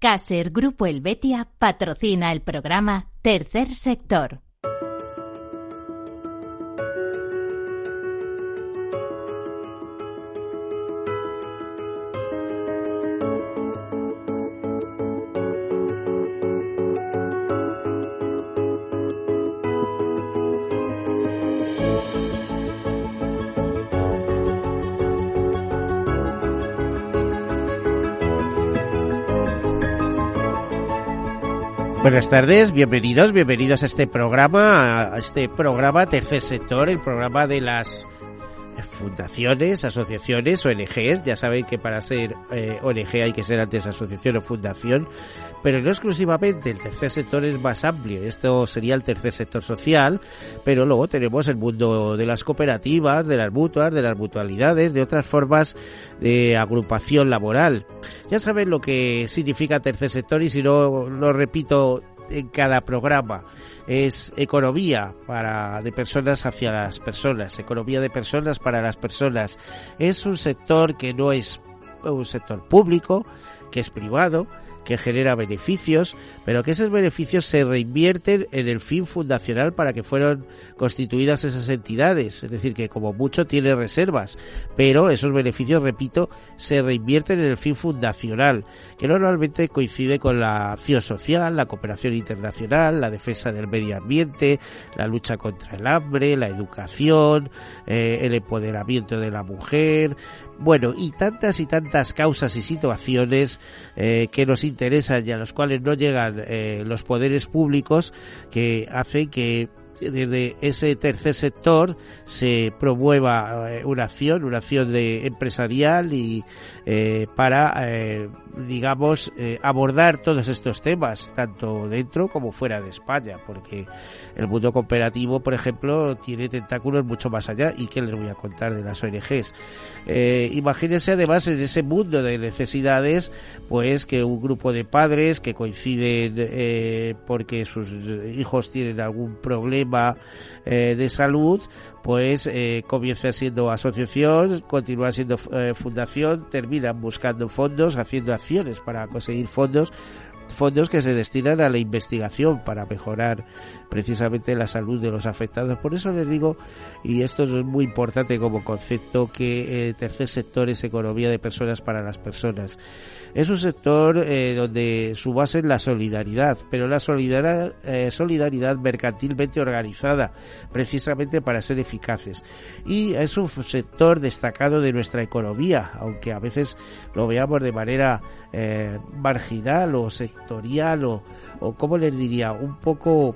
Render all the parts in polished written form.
Caser Grupo Helvetia patrocina el programa Tercer Sector. Buenas tardes, bienvenidos a este programa Tercer Sector, el programa de las fundaciones, asociaciones, ONGs. Ya saben que para ser ONG hay que ser antes asociación o fundación, pero no exclusivamente. El tercer sector es más amplio. Esto sería el tercer sector social, pero luego tenemos el mundo de las cooperativas, de las mutuas, de las mutualidades, de otras formas de agrupación laboral. Ya saben lo que significa tercer sector y si no lo repito en cada programa. Es economía de personas hacia las personas, economía de personas para las personas. Es un sector que no es un sector público, que es privado, que genera beneficios, pero que esos beneficios se reinvierten en el fin fundacional para que fueron constituidas esas entidades. Es decir, que como mucho tiene reservas, pero esos beneficios, repito, se reinvierten en el fin fundacional, que normalmente coincide con la acción social, la cooperación internacional, la defensa del medio ambiente, la lucha contra el hambre, la educación, el empoderamiento de la mujer, bueno, y tantas causas y situaciones que nos interesan y a los cuales no llegan los poderes públicos, que hacen que desde ese tercer sector se promueva una acción empresarial y para abordar todos estos temas tanto dentro como fuera de España, porque el mundo cooperativo, por ejemplo, tiene tentáculos mucho más allá. ¿Y qué les voy a contar de las ONGs? Imagínense además en ese mundo de necesidades, pues que un grupo de padres que coinciden porque sus hijos tienen algún problema de salud, pues comienza siendo asociación, continúa siendo fundación, terminan buscando fondos, haciendo acciones para conseguir fondos que se destinan a la investigación para mejorar precisamente la salud de los afectados. Por eso les digo, y esto es muy importante como concepto, que el tercer sector es economía de personas para las personas. Es un sector donde su base es la solidaridad, pero la solidaridad mercantilmente organizada, precisamente para ser eficaces. Y es un sector destacado de nuestra economía, aunque a veces lo veamos de manera marginal o sectorial o ¿cómo les diría? Un poco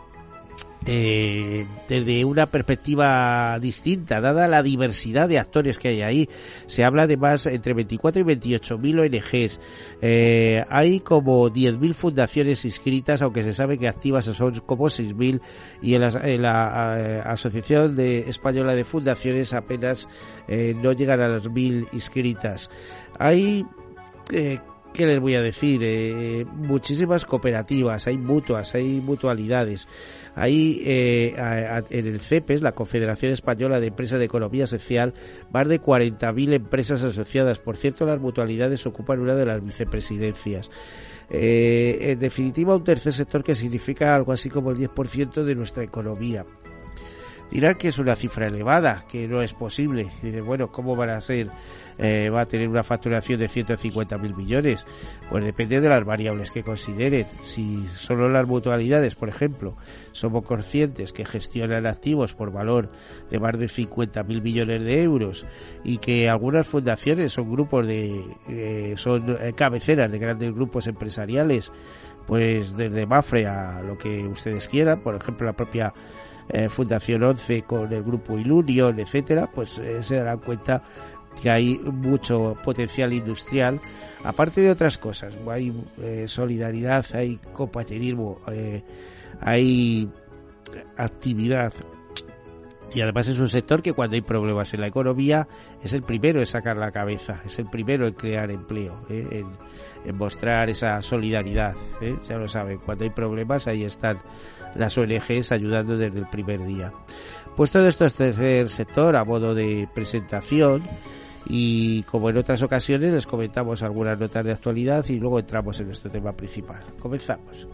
desde una perspectiva distinta, dada la diversidad de actores que hay ahí. Se habla de más entre 24 y 28.000 ONGs, hay como 10.000 fundaciones inscritas, aunque se sabe que activas son como 6.000, y en la Asociación Española de Fundaciones apenas no llegan a las 1.000 inscritas. Hay ¿qué les voy a decir? Muchísimas cooperativas, hay mutuas, hay mutualidades. Hay en el CEPES, la Confederación Española de Empresas de Economía Social, más de 40.000 empresas asociadas. Por cierto, las mutualidades ocupan una de las vicepresidencias. En definitiva, un tercer sector que significa algo así como el 10% de nuestra economía. Dirán que es una cifra elevada, que no es posible. Y dicen, bueno, ¿cómo van a ser? Va a tener una facturación de 150.000 millones. Pues depende de las variables que consideren. Si solo las mutualidades, por ejemplo, somos conscientes que gestionan activos por valor de más de 50.000 millones de euros y que algunas fundaciones son grupos son cabeceras de grandes grupos empresariales, pues desde Mafre a lo que ustedes quieran, por ejemplo la propia Fundación 11 con el grupo Ilunion, etcétera, pues se darán cuenta que hay mucho potencial industrial, aparte de otras cosas. Hay solidaridad, hay compañerismo, hay actividad, y además es un sector que cuando hay problemas en la economía es el primero en sacar la cabeza, es el primero en crear empleo, en mostrar esa solidaridad, ya lo saben, cuando hay problemas ahí están las ONGs ayudando desde el primer día. Pues todo esto es tercer sector a modo de presentación, Y como en otras ocasiones les comentamos algunas notas de actualidad y luego entramos en nuestro tema principal. Comenzamos.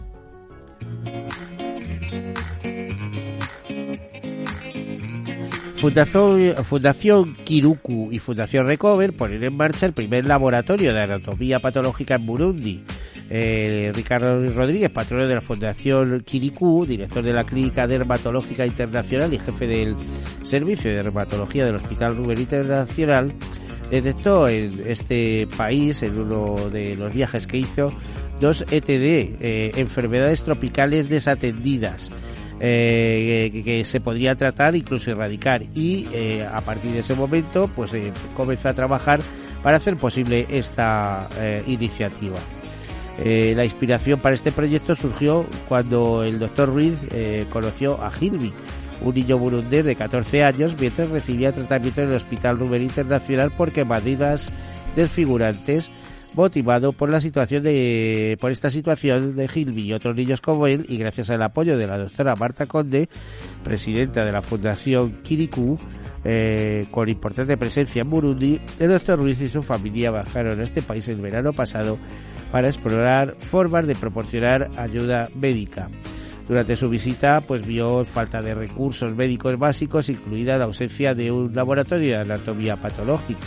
Fundación Kiruku y Fundación Recover ponen en marcha el primer laboratorio de anatomía patológica en Burundi. Ricardo Rodríguez, patrono de la Fundación Kiruku, director de la Clínica Dermatológica Internacional y jefe del Servicio de Dermatología del Hospital Ruber Internacional, detectó en este país, en uno de los viajes que hizo, 2 ETD, enfermedades tropicales desatendidas, que se podría tratar, incluso erradicar, y a partir de ese momento pues comenzó a trabajar para hacer posible esta iniciativa. La inspiración para este proyecto surgió cuando el doctor Ruiz conoció a Hilmi, un niño burundés de 14 años, mientras recibía tratamiento en el Hospital Ruber Internacional por quemaduras desfigurantes, motivado por esta situación de Hilmi y otros niños como él, y gracias al apoyo de la doctora Marta Conde, presidenta de la Fundación Kiruku, con importante presencia en Burundi, el doctor Ruiz y su familia viajaron a este país el verano pasado para explorar formas de proporcionar ayuda médica. Durante su visita, pues vio falta de recursos médicos básicos, incluida la ausencia de un laboratorio de anatomía patológica.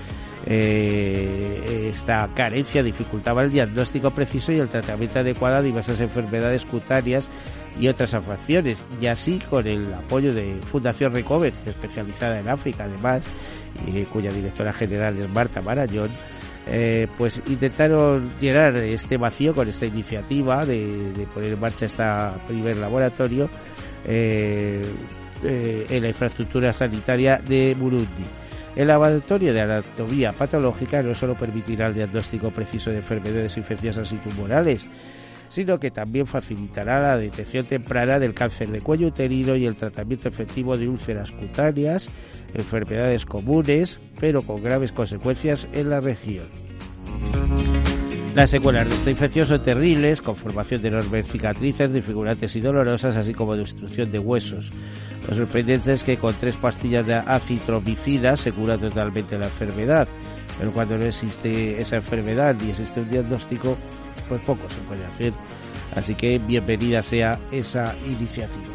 Esta carencia dificultaba el diagnóstico preciso y el tratamiento adecuado a diversas enfermedades cutáneas y otras afecciones, y así con el apoyo de Fundación Recover, especializada en África además, cuya directora general es Marta Marañón, pues intentaron llenar este vacío con esta iniciativa de poner en marcha este primer laboratorio en la infraestructura sanitaria de Burundi. El laboratorio de anatomía patológica no solo permitirá el diagnóstico preciso de enfermedades infecciosas y tumorales, sino que también facilitará la detección temprana del cáncer de cuello uterino y el tratamiento efectivo de úlceras cutáneas, enfermedades comunes, pero con graves consecuencias en la región. Las secuelas de esta infección son terribles, con formación de enormes cicatrices, desfigurantes y dolorosas, así como destrucción de huesos. Lo sorprendente es que con 3 pastillas de acitromicina se cura totalmente la enfermedad, pero cuando no existe esa enfermedad ni existe un diagnóstico, pues poco se puede hacer. Así que bienvenida sea esa iniciativa.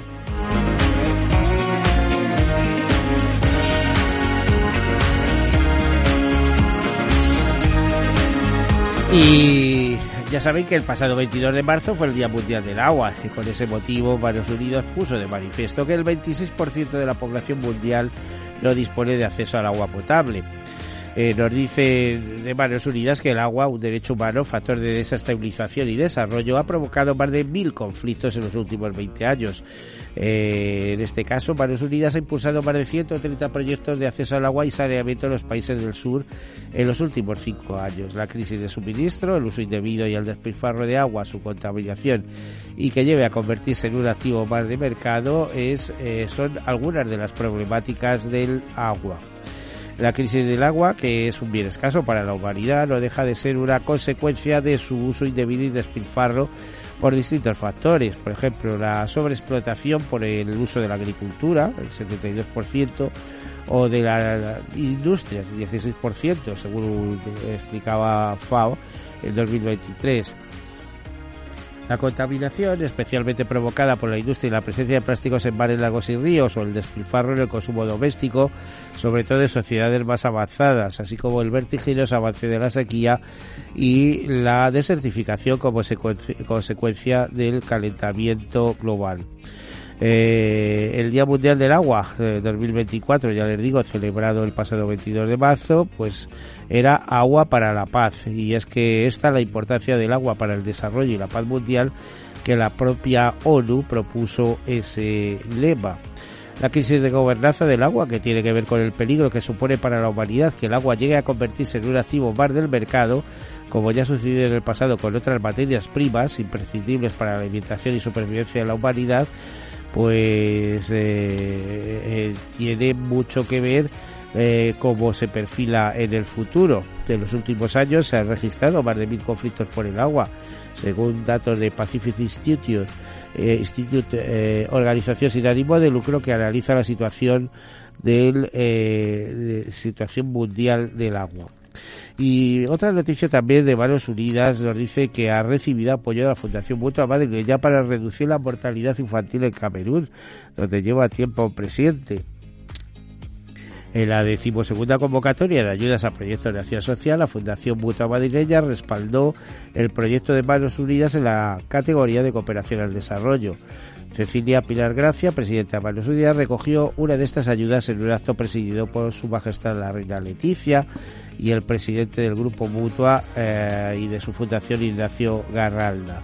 Y ya saben que el pasado 22 de marzo fue el Día Mundial del Agua, y con ese motivo Manos Unidas puso de manifiesto que el 26% de la población mundial no dispone de acceso al agua potable. Nos dice de Manos Unidas que el agua, un derecho humano, factor de desestabilización y desarrollo, ha provocado más de 1000 conflictos en los últimos 20 años. En este caso, Manos Unidas ha impulsado más de 130 proyectos de acceso al agua y saneamiento en los países del sur en los últimos 5 años. La crisis de suministro, el uso indebido y el despilfarro de agua, su contaminación y que lleve a convertirse en un activo más de mercado son algunas de las problemáticas del agua. La crisis del agua, que es un bien escaso para la humanidad, no deja de ser una consecuencia de su uso indebido y despilfarro por distintos factores. Por ejemplo, la sobreexplotación por el uso de la agricultura, el 72%, o de la industria, el 16%, según explicaba FAO en 2023. La contaminación, especialmente provocada por la industria y la presencia de plásticos en mares, lagos y ríos, o el despilfarro en el consumo doméstico, sobre todo en sociedades más avanzadas, así como el vertiginoso avance de la sequía y la desertificación como consecuencia del calentamiento global. El Día Mundial del Agua 2024, ya les digo, celebrado el pasado 22 de marzo, pues era Agua para la Paz, y es que esta la importancia del agua para el desarrollo y la paz mundial, que la propia ONU propuso ese lema. La crisis de gobernanza del agua, que tiene que ver con el peligro que supone para la humanidad que el agua llegue a convertirse en un activo más del mercado, como ya ha sucedido en el pasado con otras materias primas imprescindibles para la alimentación y supervivencia de la humanidad, pues tiene mucho que ver cómo se perfila en el futuro. En los últimos años se han registrado más de 1.000 conflictos por el agua, según datos de Pacific Institute, organización sin ánimo de lucro que analiza la situación situación mundial del agua. Y otra noticia también de Manos Unidas nos dice que ha recibido apoyo de la Fundación Mutua Madrileña para reducir la mortalidad infantil en Camerún, donde lleva tiempo presidente. En la 12ª convocatoria de ayudas a proyectos de acción social, la Fundación Mutua Madrileña respaldó el proyecto de Manos Unidas en la categoría de cooperación al desarrollo. Cecilia Pilar Gracia, presidenta de Manos Unidas, recogió una de estas ayudas en un acto presidido por Su Majestad la Reina Leticia y el presidente del Grupo Mutua y de su fundación, Ignacio Garralda.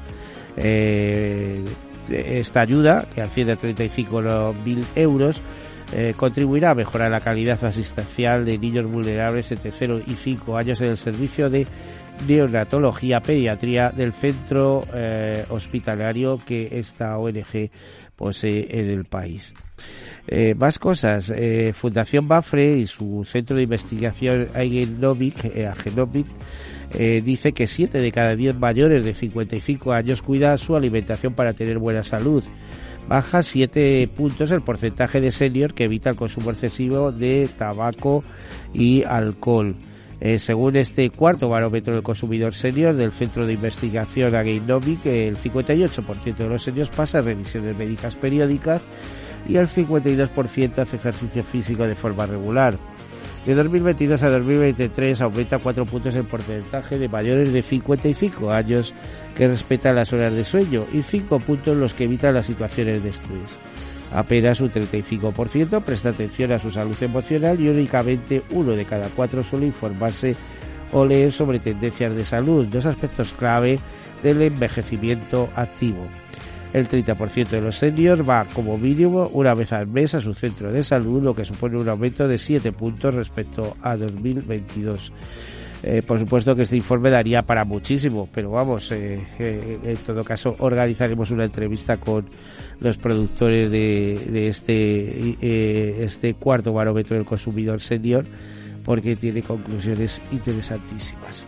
Esta ayuda, que asciende a 35.000 euros, contribuirá a mejorar la calidad asistencial de niños vulnerables entre 0 y 5 años en el servicio de neonatología pediatría del centro hospitalario que esta ONG posee en el país. Más cosas. Fundación Bafre y su centro de investigación Agenomic dice que 7 de cada 10 mayores de 55 años cuidan su alimentación para tener buena salud. Baja 7 puntos el porcentaje de senior que evita el consumo excesivo de tabaco y alcohol. Según este cuarto barómetro del consumidor senior del Centro de Investigación Agenomic, el 58% de los seniors pasa revisiones médicas periódicas y el 52% hace ejercicio físico de forma regular. De 2022 a 2023 aumenta 4 puntos el porcentaje de mayores de 55 años que respetan las horas de sueño y 5 puntos los que evitan las situaciones de estrés. Apenas un 35% presta atención a su salud emocional y únicamente 1 de cada 4 suele informarse o leer sobre tendencias de salud, 2 aspectos clave del envejecimiento activo. El 30% de los seniors va como mínimo una vez al mes a su centro de salud, lo que supone un aumento de 7 puntos respecto a 2022. Por supuesto que este informe daría para muchísimo, pero vamos, en todo caso organizaremos una entrevista con los productores de este cuarto barómetro del consumidor senior, porque tiene conclusiones interesantísimas.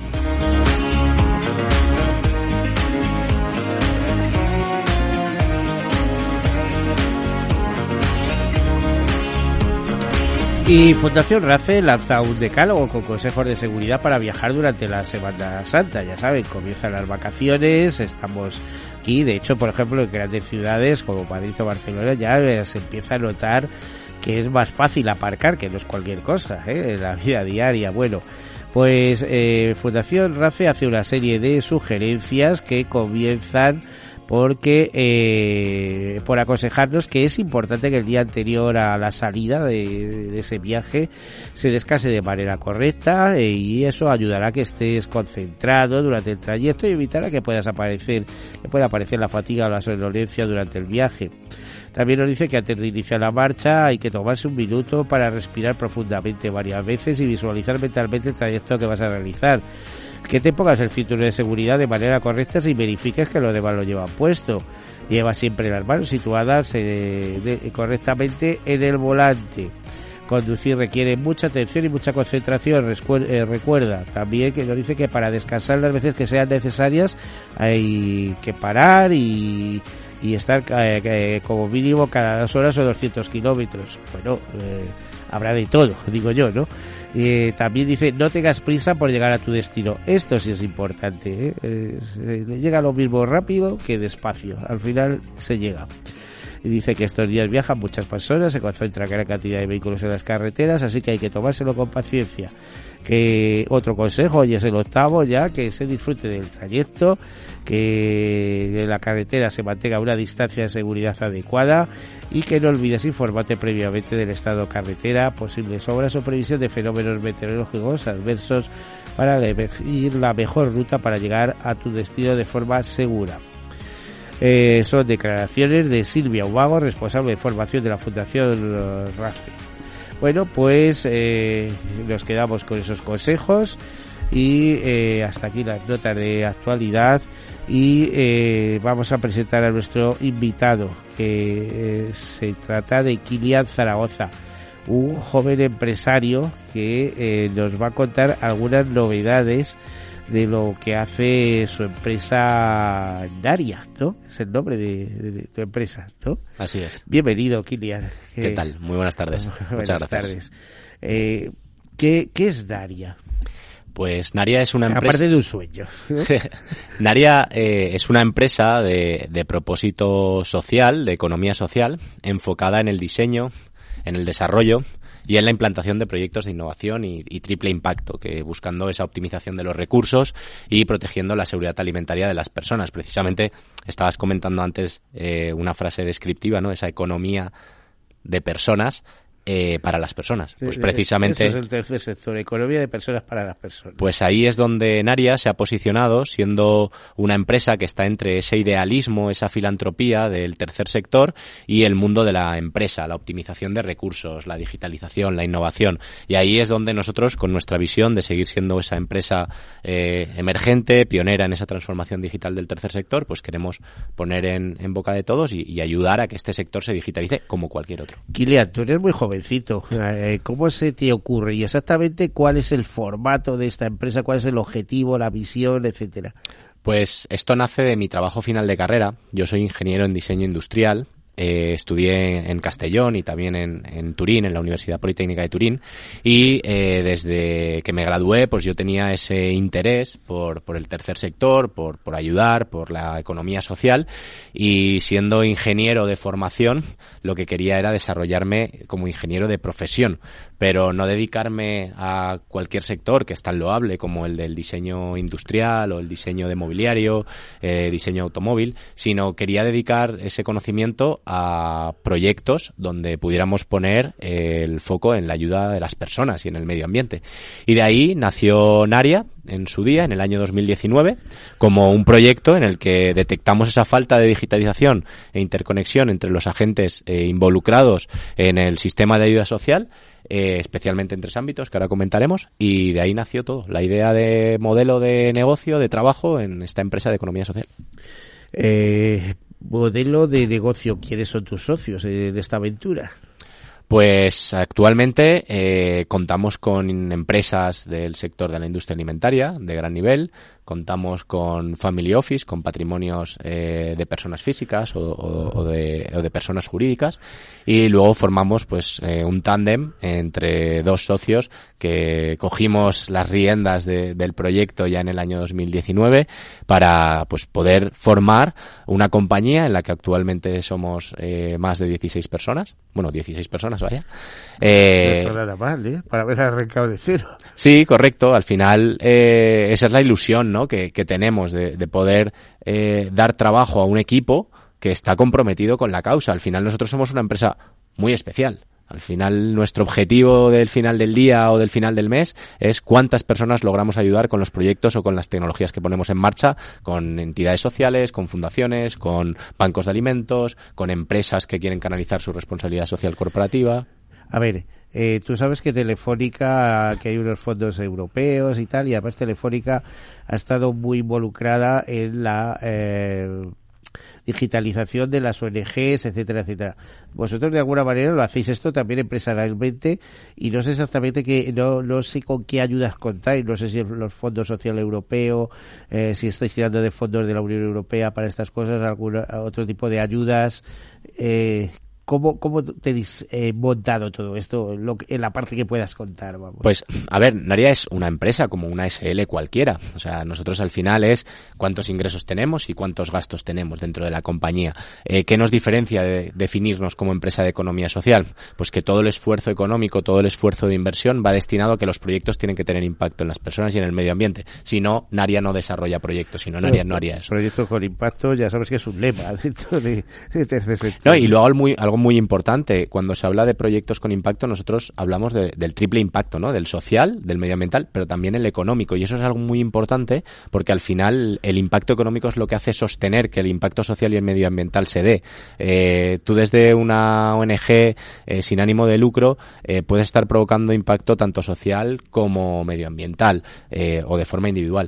Y Fundación RACE lanza un decálogo con consejos de seguridad para viajar durante la Semana Santa. Ya saben, comienzan las vacaciones, estamos aquí. De hecho, por ejemplo, en grandes ciudades como Madrid o Barcelona ya se empieza a notar que es más fácil aparcar, que no es cualquier cosa, en la vida diaria. Bueno, pues Fundación RACE hace una serie de sugerencias que comienzan por aconsejarnos que es importante que el día anterior a la salida de ese viaje se descanse de manera correcta, y eso ayudará a que estés concentrado durante el trayecto y evitará que pueda aparecer la fatiga o la somnolencia durante el viaje. También nos dice que antes de iniciar la marcha hay que tomarse un minuto para respirar profundamente varias veces y visualizar mentalmente el trayecto que vas a realizar. Que te pongas el cinturón de seguridad de manera correcta si verifiques que los demás lo llevan puesto. Lleva siempre las manos situadas correctamente en el volante. Conducir requiere mucha atención y mucha concentración. Recuerda también que nos dice que para descansar las veces que sean necesarias hay que parar y estar como mínimo cada 2 horas o 200 kilómetros. Bueno, habrá de todo, digo yo, ¿no? También dice, no tengas prisa por llegar a tu destino. Esto sí es importante, llega lo mismo rápido que despacio. Al final se llega. Y dice que estos días viajan muchas personas, se concentra gran cantidad de vehículos en las carreteras, así que hay que tomárselo con paciencia. Que otro consejo, y es el 8º ya, que se disfrute del trayecto, que en la carretera se mantenga una distancia de seguridad adecuada y que no olvides informarte previamente del estado carretera, posibles obras o previsión de fenómenos meteorológicos adversos para elegir la mejor ruta para llegar a tu destino de forma segura. Son declaraciones de Silvia Ubago, responsable de formación de la Fundación RACE. Bueno, pues nos quedamos con esos consejos y hasta aquí las notas de actualidad, y vamos a presentar a nuestro invitado, que se trata de Kilian Zaragoza, un joven empresario que nos va a contar algunas novedades de lo que hace su empresa Naria, ¿no? Es el nombre de tu empresa, ¿no? Así es. Bienvenido, Kilian. ¿Qué tal? Muy buenas tardes. Muchas gracias. ¿Qué es Naria? Pues Naria es una empresa... Aparte de un sueño, ¿no? Naria es una empresa de propósito social, de economía social, enfocada en el diseño, en el desarrollo y en la implantación de proyectos de innovación y triple impacto, que buscando esa optimización de los recursos y protegiendo la seguridad alimentaria de las personas. Precisamente estabas comentando antes una frase descriptiva, ¿no? Esa economía de personas para las personas. Pues precisamente... Ese es el tercer sector, economía de personas para las personas. Pues ahí es donde Naria se ha posicionado, siendo una empresa que está entre ese idealismo, esa filantropía del tercer sector y el mundo de la empresa, la optimización de recursos, la digitalización, la innovación. Y ahí es donde nosotros, con nuestra visión de seguir siendo esa empresa emergente, pionera en esa transformación digital del tercer sector, pues queremos poner en boca de todos y ayudar a que este sector se digitalice como cualquier otro. Kilian, tú eres muy jovencito. ¿Cómo se te ocurre y exactamente cuál es el formato de esta empresa, cuál es el objetivo, la visión, etcétera? Pues esto nace de mi trabajo final de carrera. Yo soy ingeniero en diseño industrial. Estudié en Castellón y también en Turín, en la Universidad Politécnica de Turín, y desde que me gradué pues yo tenía ese interés por el tercer sector, por ayudar, por la economía social, y siendo ingeniero de formación lo que quería era desarrollarme como ingeniero de profesión, pero no dedicarme a cualquier sector que es tan loable como el del diseño industrial o el diseño de mobiliario, diseño automóvil, sino quería dedicar ese conocimiento a proyectos donde pudiéramos poner el foco en la ayuda de las personas y en el medio ambiente. Y de ahí nació Naria en su día, en el año 2019, como un proyecto en el que detectamos esa falta de digitalización e interconexión entre los agentes involucrados en el sistema de ayuda social, especialmente en 3 ámbitos que ahora comentaremos, y de ahí nació todo, la idea de modelo de negocio, de trabajo en esta empresa de economía social. Modelo de negocio, ¿quiénes son tus socios de esta aventura? Pues actualmente contamos con empresas del sector de la industria alimentaria de gran nivel, contamos con family office, con patrimonios de personas físicas o de personas jurídicas, y luego formamos pues un tándem entre 2 socios que cogimos las riendas del proyecto ya en el año 2019 para pues poder formar una compañía en la que actualmente somos más de 16 personas, bueno, 16 personas, vaya. No nada mal, para haber arrancado de cero. Sí, correcto. Al final esa es la ilusión, ¿no? que tenemos de poder dar trabajo a un equipo que está comprometido con la causa. Al final nosotros somos una empresa muy especial. Al final nuestro objetivo del final del día o del final del mes es cuántas personas logramos ayudar con los proyectos o con las tecnologías que ponemos en marcha, con entidades sociales, con fundaciones, con bancos de alimentos, con empresas que quieren canalizar su responsabilidad social corporativa. A ver, tú sabes que Telefónica, que hay unos fondos europeos y tal, y además Telefónica ha estado muy involucrada en la digitalización de las ONGs, etcétera, etcétera. Vosotros de alguna manera lo hacéis esto también empresarialmente, y no sé exactamente no sé con qué ayudas contáis, no sé si los fondos social europeo, si estáis tirando de fondos de la Unión Europea para estas cosas, algún otro tipo de ayudas. ¿Cómo tenéis montado todo esto en la parte que puedas contar? Vamos. Pues, a ver, Naria es una empresa como una SL cualquiera. O sea, nosotros al final es cuántos ingresos tenemos y cuántos gastos tenemos dentro de la compañía. ¿Qué nos diferencia de definirnos como empresa de economía social? Pues que todo el esfuerzo económico, todo el esfuerzo de inversión va destinado a que los proyectos tienen que tener impacto en las personas y en el medio ambiente. Si no, Naria no desarrolla proyectos, si no, Naria no haría eso. Proyectos con impacto, ya sabes que es un lema dentro de tercer sector. No, y luego algo muy importante, cuando se habla de proyectos con impacto, nosotros hablamos del triple impacto, ¿no? Del social, del medioambiental, pero también el económico, y eso es algo muy importante porque al final el impacto económico es lo que hace sostener que el impacto social y el medioambiental se dé. Tú desde una ONG sin ánimo de lucro puedes estar provocando impacto tanto social como medioambiental o de forma individual.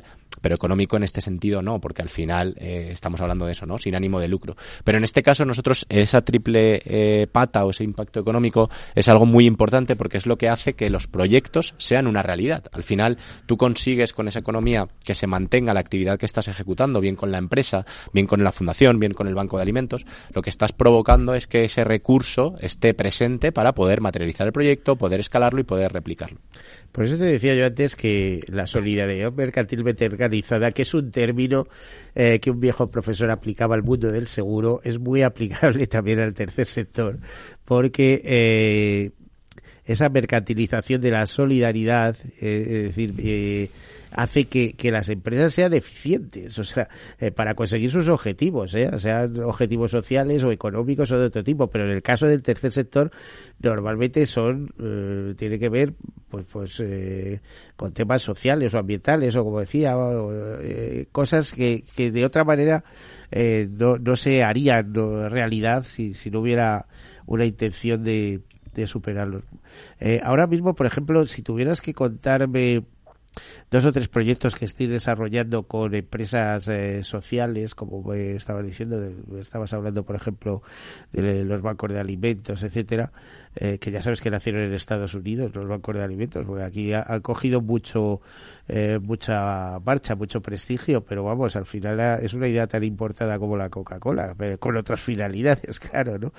pero económico en este sentido no, porque al final estamos hablando de eso, ¿no? Sin ánimo de lucro. Pero en este caso nosotros esa triple pata o ese impacto económico es algo muy importante porque es lo que hace que los proyectos sean una realidad. Al final tú consigues con esa economía que se mantenga la actividad que estás ejecutando, bien con la empresa, bien con la fundación, bien con el banco de alimentos. Lo que estás provocando es que ese recurso esté presente para poder materializar el proyecto, poder escalarlo y poder replicarlo. Por eso te decía yo antes que la solidaridad mercantilmente organizada, que es un término que un viejo profesor aplicaba al mundo del seguro, es muy aplicable también al tercer sector, porque esa mercantilización de la solidaridad, es decir, hace que las empresas sean eficientes, o sea, para conseguir sus objetivos, sean objetivos sociales o económicos o de otro tipo, pero en el caso del tercer sector normalmente tiene que ver pues con temas sociales o ambientales o como decía, cosas que de otra manera no se harían realidad si no hubiera una intención de superarlos. Ahora mismo, por ejemplo, si tuvieras que contarme 2 o 3 proyectos que estéis desarrollando con empresas sociales, como me estabas diciendo, estabas hablando, por ejemplo, de los bancos de alimentos, etcétera, que ya sabes que nacieron en Estados Unidos, los bancos de alimentos, porque aquí han cogido mucha marcha, mucho prestigio, pero vamos, al final es una idea tan importada como la Coca-Cola, pero con otras finalidades, claro, ¿no?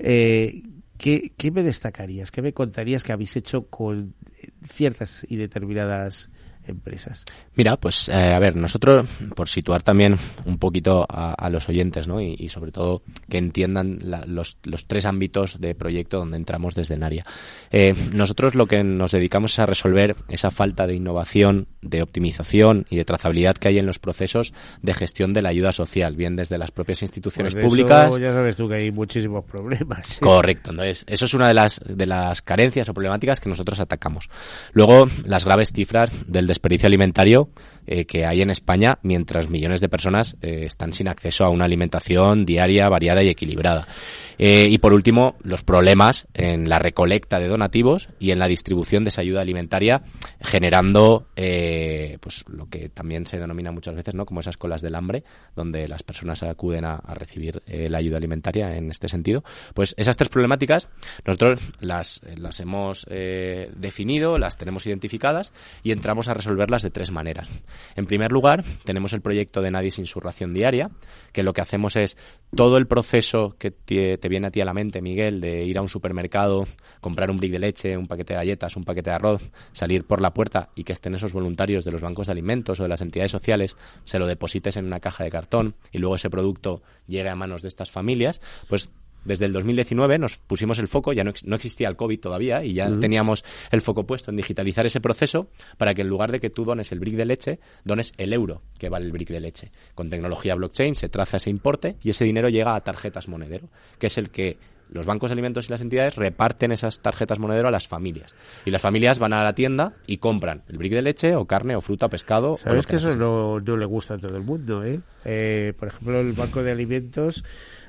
¿Qué me destacarías? ¿Qué me contarías que habéis hecho con ciertas y determinadas empresas? Mira, pues a ver, nosotros, por situar también un poquito a los oyentes, ¿no? Y sobre todo que entiendan los 3 ámbitos de proyecto donde entramos desde Naria. Nosotros lo que nos dedicamos es a resolver esa falta de innovación, de optimización y de trazabilidad que hay en los procesos de gestión de la ayuda social, bien desde las propias instituciones públicas. Eso ya sabes tú que hay muchísimos problemas. Correcto, entonces eso es una de las carencias o problemáticas que nosotros atacamos. Luego, las graves cifras del desperdicio alimentario que hay en España, mientras millones de personas están sin acceso a una alimentación diaria, variada y equilibrada. Y por último, los problemas en la recolecta de donativos y en la distribución de esa ayuda alimentaria, generando pues lo que también se denomina muchas veces, ¿no?, como esas colas del hambre, donde las personas acuden a recibir la ayuda alimentaria en este sentido. Pues esas 3 problemáticas nosotros las hemos definido, las tenemos identificadas y entramos a resolverlas de 3 maneras. En primer lugar, tenemos el proyecto de Nadie sin su ración diaria, que lo que hacemos es todo el proceso que te viene a ti a la mente, Miguel, de ir a un supermercado, comprar un brick de leche, un paquete de galletas, un paquete de arroz, salir por la puerta y que estén esos voluntarios de los bancos de alimentos o de las entidades sociales, se lo deposites en una caja de cartón y luego ese producto llegue a manos de estas familias, pues desde el 2019 nos pusimos el foco, ya no existía el COVID todavía y ya teníamos el foco puesto en digitalizar ese proceso para que en lugar de que tú dones el brick de leche, dones el euro que vale el brick de leche. Con tecnología blockchain se traza ese importe y ese dinero llega a tarjetas monedero, que es el que los bancos de alimentos y las entidades reparten esas tarjetas monedero a las familias. Y las familias van a la tienda y compran el brick de leche o carne o fruta o pescado. ¿Sabes que eso no le gusta a todo el mundo, por ejemplo, el Banco de Alimentos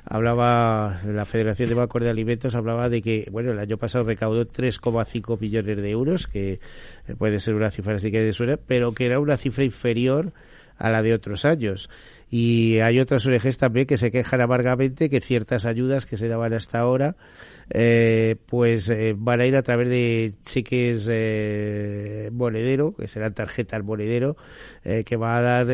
la Federación de Bancos de Alimentos hablaba de que, bueno, el año pasado recaudó 3,5 millones de euros, que puede ser una cifra así que suena, pero que era una cifra inferior a la de otros años. Y hay otras ONGs también que se quejan amargamente que ciertas ayudas que se daban hasta ahora van a ir a través de cheques monedero, que serán tarjetas monedero, que va a dar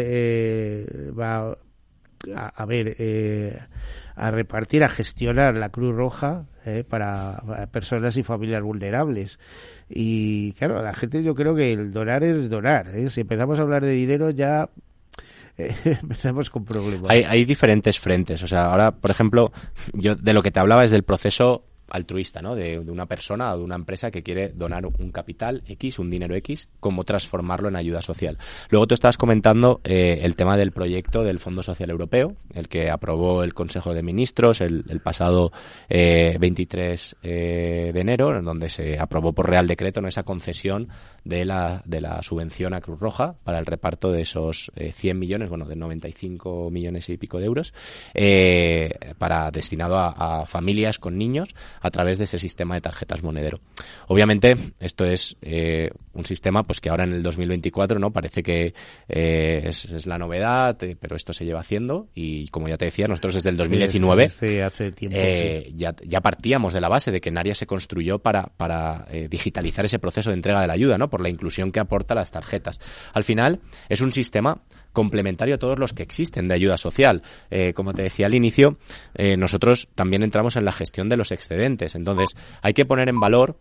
a repartir, a gestionar la Cruz Roja para personas y familias vulnerables. Y claro, la gente, yo creo que el donar es donar, si empezamos a hablar de dinero ya empezamos con problemas. Hay diferentes frentes, o sea, ahora, por ejemplo, yo de lo que te hablaba es del proceso altruista, ¿no?, de una persona o de una empresa que quiere donar un capital X, un dinero X, cómo transformarlo en ayuda social. Luego tú estabas comentando el tema del proyecto del Fondo Social Europeo, el que aprobó el Consejo de Ministros el pasado 23 de enero, en donde se aprobó por Real Decreto, ¿no?, esa concesión de la subvención a Cruz Roja para el reparto de esos 100 millones, bueno, de 95 millones y pico de euros, destinado a familias con niños, a través de ese sistema de tarjetas monedero. Obviamente, esto es un sistema pues que ahora en el 2024 no parece que es la novedad, pero esto se lleva haciendo y, como ya te decía, nosotros desde el 2019 hace tiempo, ya partíamos de la base de que Naria se construyó para digitalizar ese proceso de entrega de la ayuda, ¿no? Por la inclusión que aporta las tarjetas. Al final, es un sistema complementario a todos los que existen de ayuda social. Como te decía al inicio, nosotros también entramos en la gestión de los excedentes. Entonces, hay que poner en valor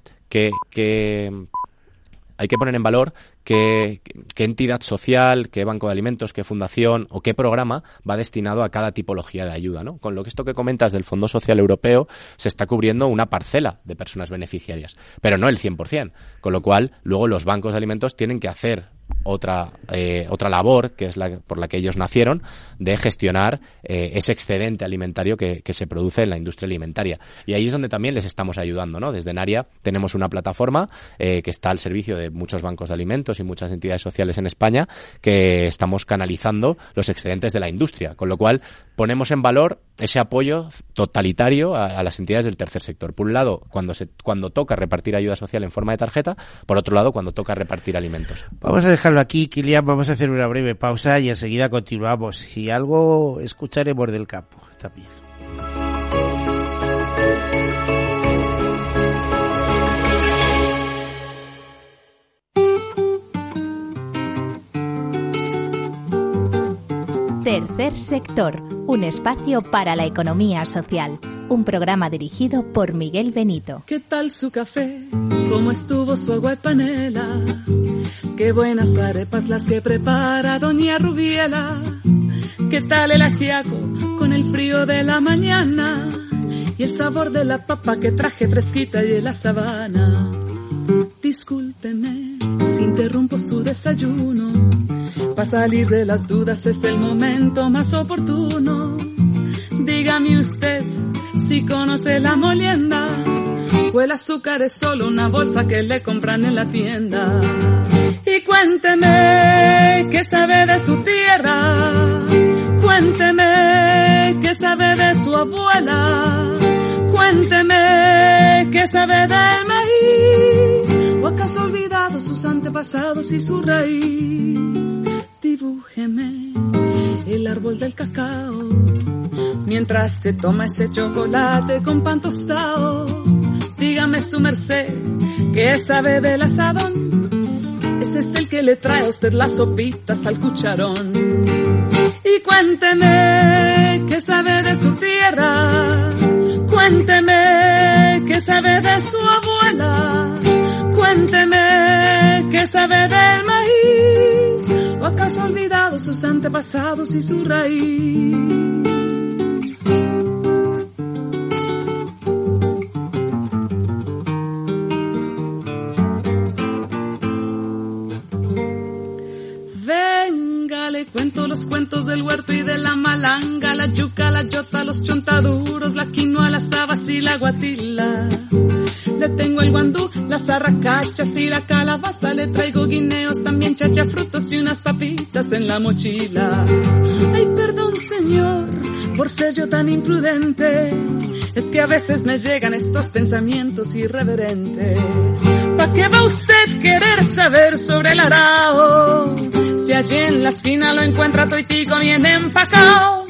qué entidad social, qué banco de alimentos, qué fundación o qué programa va destinado a cada tipología de ayuda, ¿no? Con lo que esto que comentas del Fondo Social Europeo se está cubriendo una parcela de personas beneficiarias, pero no el 100%, con lo cual luego los bancos de alimentos tienen que hacer otra labor, que es por la que ellos nacieron, de gestionar ese excedente alimentario que se produce en la industria alimentaria. Y ahí es donde también les estamos ayudando, ¿no? Desde Naria tenemos una plataforma que está al servicio de muchos bancos de alimentos y muchas entidades sociales en España, que estamos canalizando los excedentes de la industria, con lo cual ponemos en valor ese apoyo totalitario a las entidades del tercer sector. Por un lado, cuando toca repartir ayuda social en forma de tarjeta, por otro lado, cuando toca repartir alimentos. Vamos a dejarlo aquí, Kilian, vamos a hacer una breve pausa y enseguida continuamos. Y algo escucharemos del campo también. Tercer sector, un espacio para la economía social. Un programa dirigido por Miguel Benito. ¿Qué tal su café? ¿Cómo estuvo su agua y panela? Qué buenas arepas las que prepara doña Rubiela. ¿Qué tal el ajiaco con el frío de la mañana? Y el sabor de la papa que traje fresquita y de la sabana. Discúlpeme si interrumpo su desayuno. Para salir de las dudas es el momento más oportuno. Dígame usted si conoce la molienda o el azúcar es solo una bolsa que le compran en la tienda. Y cuénteme qué sabe de su tierra, cuénteme qué sabe de su abuela, cuénteme qué sabe del maíz, o acaso ha olvidado sus antepasados y su raíz. Dibújeme el árbol del cacao mientras se toma ese chocolate con pan tostado. Dígame su merced, ¿qué sabe del asadón? Ese es el que le trae a usted las sopitas al cucharón. Y cuénteme, ¿qué sabe de su tierra? Cuénteme, ¿qué sabe de su abuela? Cuénteme, ¿qué sabe del maíz? ¿O acaso ha olvidado sus antepasados y su raíz? Cuento los cuentos del huerto y de la malanga, la yuca, la yota, los chontaduros, la quinoa, las habas y la guatila. Le tengo el guandú, las arracachas y la calabaza, le traigo guineos, también chachafrutos y unas papitas en la mochila. Ay, perdón señor, por ser yo tan imprudente, es que a veces me llegan estos pensamientos irreverentes. ¿Pa' qué va usted querer saber sobre el arao? Si allí en la esquina lo encuentra toitico bien empacao.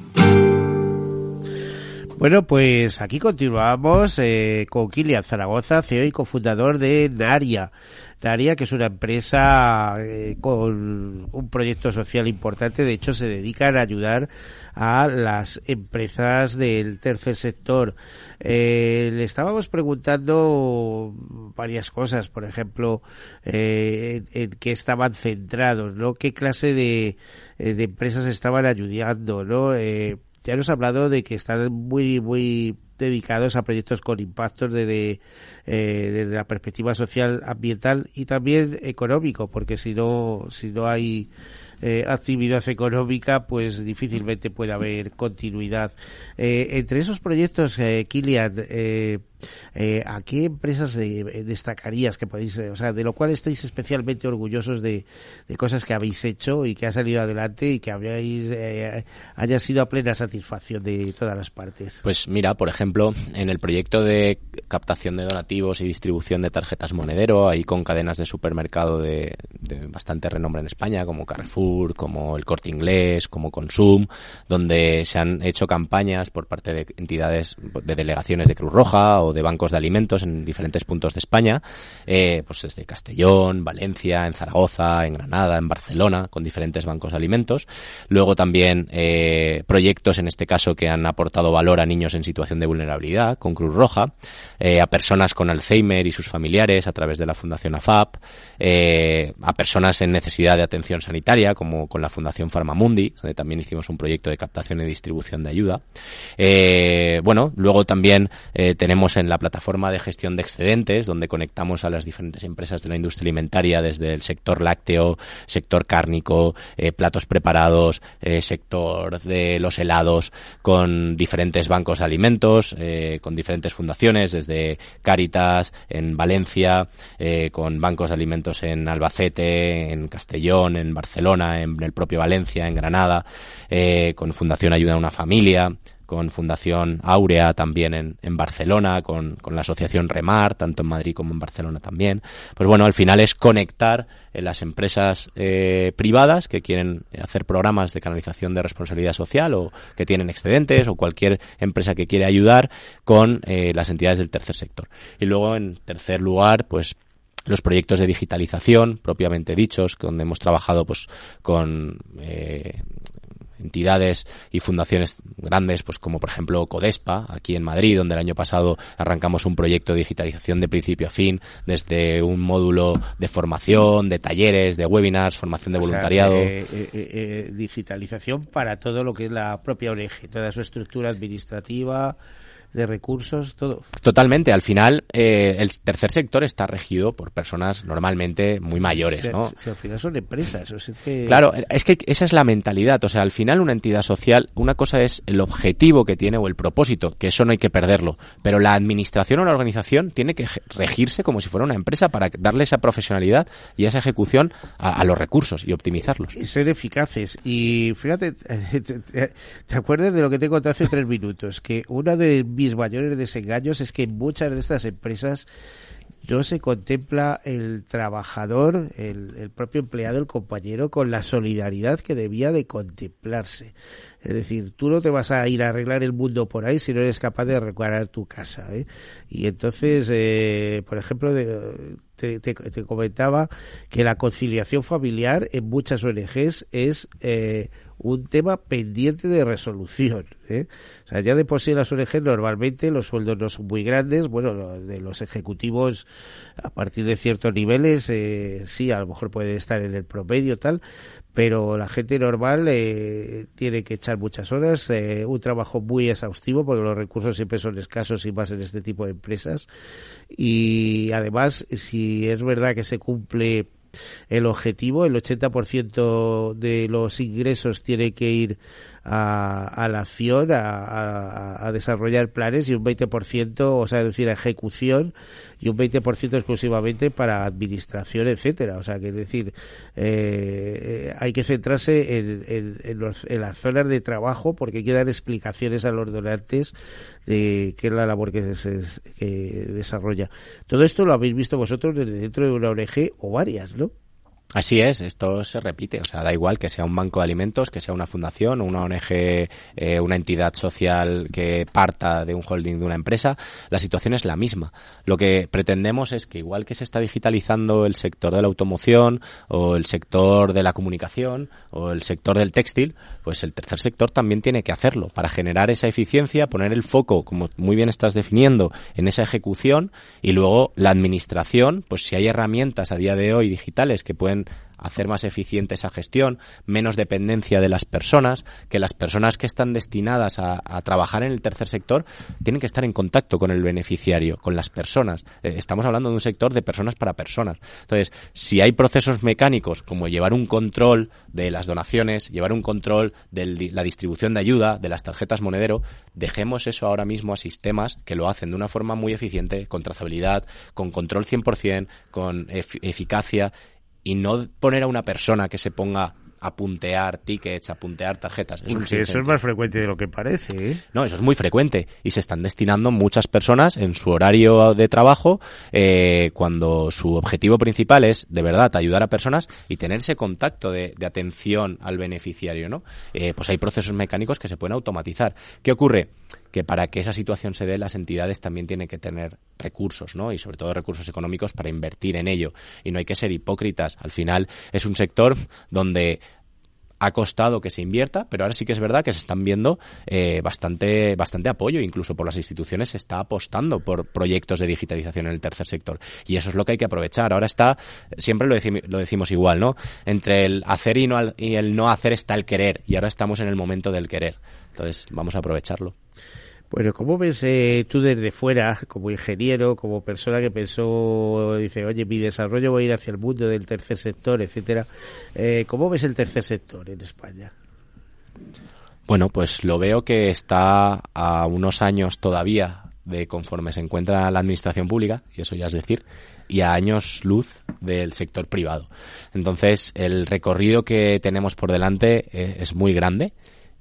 Bueno, pues aquí continuamos con Kilian Zaragoza, CEO y cofundador de Naria. Naria, que es una empresa con un proyecto social importante. De hecho, se dedican a ayudar a las empresas del tercer sector. Le estábamos preguntando varias cosas, por ejemplo, en qué estaban centrados, ¿no? ¿Qué clase de empresas estaban ayudando, ¿no? Ya nos ha hablado de que están muy dedicados a proyectos con impactos desde la perspectiva social, ambiental y también económico, porque si no hay actividad económica, pues difícilmente puede haber continuidad. Entre esos proyectos, Kilian, ¿a qué empresas destacarías que podéis, o sea, de lo cual estáis especialmente orgullosos de cosas que habéis hecho y que ha salido adelante y que haya sido a plena satisfacción de todas las partes? Pues mira, por ejemplo, en el proyecto de captación de donativos y distribución de tarjetas monedero, ahí con cadenas de supermercado de bastante renombre en España, como Carrefour, como El Corte Inglés, como Consum, donde se han hecho campañas por parte de entidades, de delegaciones de Cruz Roja o de bancos de alimentos en diferentes puntos de España, pues desde Castellón, Valencia, en Zaragoza, en Granada, en Barcelona, con diferentes bancos de alimentos. Luego también proyectos, en este caso, que han aportado valor a niños en situación de vulnerabilidad, con Cruz Roja, a personas con Alzheimer y sus familiares a través de la Fundación AFAP, a personas en necesidad de atención sanitaria, como con la Fundación Farmamundi, donde también hicimos un proyecto de captación y distribución de ayuda. Luego también tenemos en la plataforma de gestión de excedentes, donde conectamos a las diferentes empresas de la industria alimentaria, desde el sector lácteo, sector cárnico, platos preparados, sector de los helados, con diferentes bancos de alimentos, con diferentes fundaciones, desde Cáritas en Valencia, con bancos de alimentos en Albacete, en Castellón, en Barcelona, en el propio Valencia, en Granada, con Fundación Ayuda a una Familia, con Fundación Áurea también en Barcelona, con la asociación Remar, tanto en Madrid como en Barcelona también. Pues bueno, al final es conectar las empresas privadas que quieren hacer programas de canalización de responsabilidad social o que tienen excedentes, o cualquier empresa que quiere ayudar, con las entidades del tercer sector. Y luego, en tercer lugar, pues los proyectos de digitalización propiamente dichos, donde hemos trabajado pues con entidades y fundaciones grandes, pues como por ejemplo Codespa, aquí en Madrid, donde el año pasado arrancamos un proyecto de digitalización de principio a fin, desde un módulo de formación, de talleres, de webinars, formación de voluntariado. Digitalización para todo lo que es la propia ONG, toda su estructura administrativa, de recursos, todo. Totalmente. Al final, el tercer sector está regido por personas normalmente muy mayores, ¿no? Si al final son empresas. O sea que... Claro, es que esa es la mentalidad. O sea, al final una entidad social, una cosa es el objetivo que tiene o el propósito, que eso no hay que perderlo. Pero la administración o la organización tiene que regirse como si fuera una empresa para darle esa profesionalidad y esa ejecución a los recursos y optimizarlos. Y ser eficaces. Y fíjate, ¿te acuerdas de lo que te conté hace 3 minutos? Que una de mis mayores desengaños es que en muchas de estas empresas no se contempla el trabajador, el propio empleado, el compañero, con la solidaridad que debía de contemplarse. Es decir, tú no te vas a ir a arreglar el mundo por ahí si no eres capaz de recuperar tu casa, ¿eh? Y entonces, por ejemplo, te comentaba que la conciliación familiar en muchas ONGs es un tema pendiente de resolución, ¿eh? O sea, ya de por sí en las ONGs normalmente los sueldos no son muy grandes, bueno, de los ejecutivos a partir de ciertos niveles sí, a lo mejor puede estar en el promedio tal, pero la gente normal tiene que echar muchas horas, un trabajo muy exhaustivo porque los recursos siempre son escasos y más en este tipo de empresas, y además, si es verdad que se cumple el objetivo, el 80% de los ingresos tiene que ir a la acción, a desarrollar planes, y un 20%, o sea, es decir, a ejecución, y un 20% exclusivamente para administración, etcétera. O sea, que es decir, hay que centrarse en las zonas de trabajo, porque hay que dar explicaciones a los donantes de qué es la labor que desarrolla. Todo esto lo habéis visto vosotros dentro de una ONG o varias, ¿no? Así es, esto se repite, o sea, da igual que sea un banco de alimentos, que sea una fundación o una ONG, una entidad social que parta de un holding de una empresa, la situación es la misma. Lo que pretendemos es que, igual que se está digitalizando el sector de la automoción o el sector de la comunicación o el sector del textil, pues el tercer sector también tiene que hacerlo para generar esa eficiencia, poner el foco, como muy bien estás definiendo, en esa ejecución, y luego la administración, pues si hay herramientas a día de hoy digitales que pueden también hacer más eficiente esa gestión, menos dependencia de las personas, que las personas que están destinadas a trabajar en el tercer sector tienen que estar en contacto con el beneficiario, con las personas. Estamos hablando de un sector de personas para personas. Entonces, si hay procesos mecánicos como llevar un control de las donaciones, llevar un control de la distribución de ayuda, de las tarjetas monedero, dejemos eso ahora mismo a sistemas que lo hacen de una forma muy eficiente, con trazabilidad, con control 100%, con eficacia, y no poner a una persona que se ponga a puntear tickets, a puntear tarjetas. Eso es más frecuente de lo que parece, ¿eh? No, eso es muy frecuente y se están destinando muchas personas en su horario de trabajo cuando su objetivo principal es, de verdad, ayudar a personas y tener ese contacto de atención al beneficiario, ¿no? Pues hay procesos mecánicos que se pueden automatizar. ¿Qué ocurre? Que para que esa situación se dé, las entidades también tienen que tener recursos, ¿no? Y sobre todo recursos económicos para invertir en ello. Y no hay que ser hipócritas. Al final es un sector donde ha costado que se invierta, pero ahora sí que es verdad que se están viendo bastante apoyo, incluso por las instituciones se está apostando por proyectos de digitalización en el tercer sector. Y eso es lo que hay que aprovechar. Ahora está, siempre lo decimos igual, ¿no? Entre el hacer y el no hacer está el querer, y ahora estamos en el momento del querer. Entonces, vamos a aprovecharlo. Bueno, ¿cómo ves tú desde fuera, como ingeniero, como persona que pensó, dice, oye, mi desarrollo voy a ir hacia el mundo del tercer sector, etcétera? ¿Cómo ves el tercer sector en España? Bueno, pues lo veo que está a unos años todavía de conforme se encuentra la administración pública, y eso ya es decir, y a años luz del sector privado. Entonces, el recorrido que tenemos por delante es muy grande.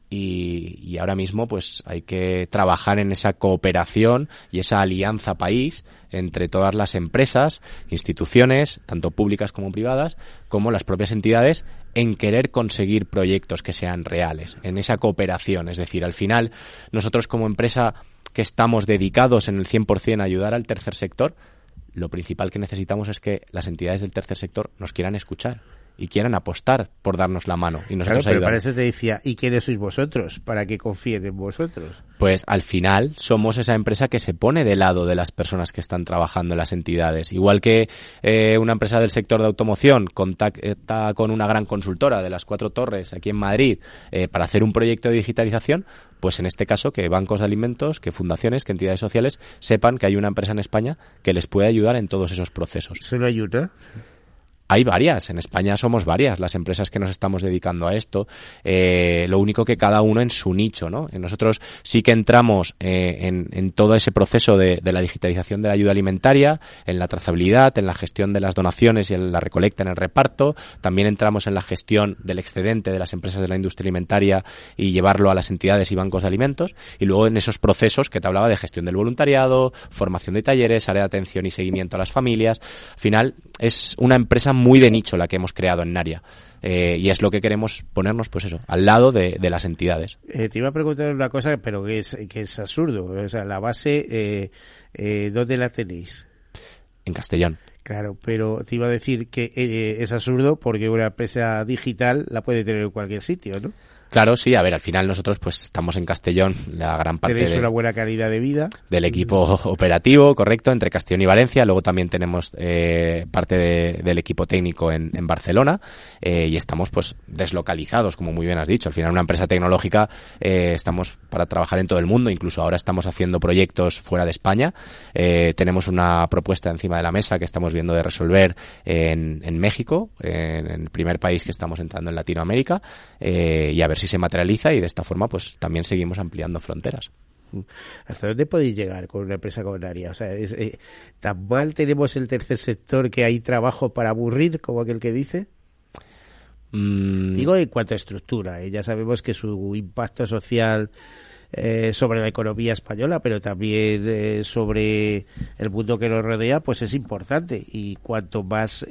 Y ahora mismo pues hay que trabajar en esa cooperación y esa alianza país entre todas las empresas, instituciones, tanto públicas como privadas, como las propias entidades, en querer conseguir proyectos que sean reales, en esa cooperación. Es decir, al final, nosotros como empresa que estamos dedicados en el 100% a ayudar al tercer sector, lo principal que necesitamos es que las entidades del tercer sector nos quieran escuchar y quieran apostar por darnos la mano y nosotros ayudar. Pero ayudar. para eso te decía, ¿y quiénes sois vosotros? Para que confíen en vosotros. Pues al final somos esa empresa que se pone de lado de las personas que están trabajando en las entidades. Igual que una empresa del sector de automoción contacta con una gran consultora de las 4 Torres aquí en Madrid para hacer un proyecto de digitalización, pues en este caso que bancos de alimentos, que fundaciones, que entidades sociales sepan que hay una empresa en España que les puede ayudar en todos esos procesos. ¿Solo hay una? Hay varias, en España somos varias las empresas que nos estamos dedicando a esto, lo único que cada uno en su nicho, ¿no? Nosotros sí que entramos en todo ese proceso de la digitalización de la ayuda alimentaria, en la trazabilidad, en la gestión de las donaciones y en la recolecta, en el reparto. También entramos en la gestión del excedente de las empresas de la industria alimentaria y llevarlo a las entidades y bancos de alimentos. Y luego en esos procesos que te hablaba de gestión del voluntariado, formación de talleres, área de atención y seguimiento a las familias. Al final es una empresa muy de nicho la que hemos creado en Naria. Y es lo que queremos ponernos, pues eso, al lado de las entidades. Te iba a preguntar una cosa, pero que es absurdo. O sea, la base, ¿dónde la tenéis? En Castellón. Claro, pero te iba a decir que es absurdo porque una empresa digital la puede tener en cualquier sitio, ¿no? Claro, sí, a ver, al final nosotros pues estamos en Castellón, la gran parte tenéis una buena calidad de vida del equipo operativo, correcto, entre Castellón y Valencia. Luego también tenemos parte del equipo técnico en Barcelona y estamos pues deslocalizados, como muy bien has dicho. Al final una empresa tecnológica estamos para trabajar en todo el mundo, incluso ahora estamos haciendo proyectos fuera de España. Tenemos una propuesta encima de la mesa que estamos viendo de resolver en México, en el primer país que estamos entrando en Latinoamérica, y a ver si se materializa, y de esta forma pues también seguimos ampliando fronteras. ¿Hasta dónde podéis llegar con una empresa como Naria? O sea, ¿tan mal tenemos el tercer sector que hay trabajo para aburrir, como aquel que dice? Digo en cuanto a estructura, ya sabemos que su impacto social sobre la economía española, pero también sobre el mundo que nos rodea, pues es importante, y cuanto más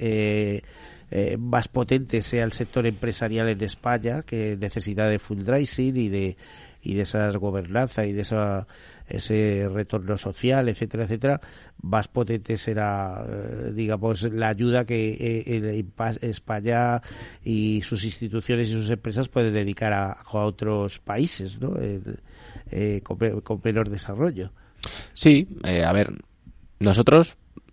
potente sea el sector empresarial en España, que necesita de fundraising y de esas gobernanza y de ese retorno social, etcétera, etcétera, más potente será, digamos, la ayuda que España y sus instituciones y sus empresas pueden dedicar a otros países, ¿no? Con menor desarrollo. Sí, a ver, nosotros